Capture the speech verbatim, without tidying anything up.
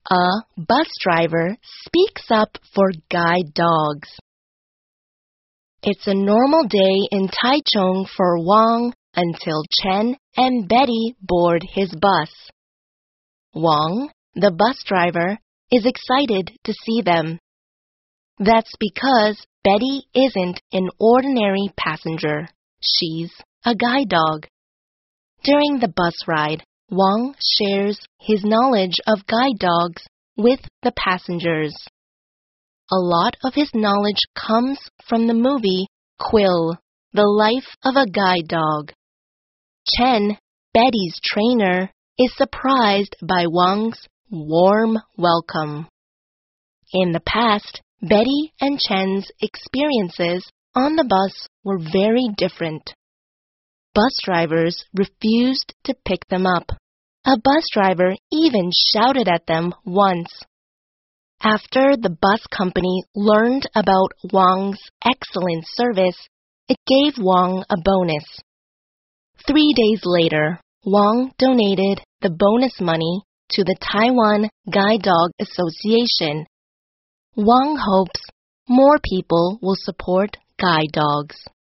A bus driver speaks up for guide dogs. It's a normal day in Taichung for Wang until Chen and Betty board his bus. Wang, the bus driver, is excited to see them. That's because Betty isn't an ordinary passenger. She's a guide dog. During the bus ride, Wang shares his knowledge of guide dogs with the passengers. A lot of his knowledge comes from the movie Quill, The Life of a Guide Dog. Chen, Betty's trainer, is surprised by Wang's warm welcome. In the past, Betty and Chen's experiences on the bus were very different. Bus drivers refused to pick them up. A bus driver even shouted at them once. After the bus company learned about Wang's excellent service, it gave Wang a bonus. Three days later, Wang donated the bonus money to the Taiwan Guide Dog Association. Wang hopes more people will support guide dogs.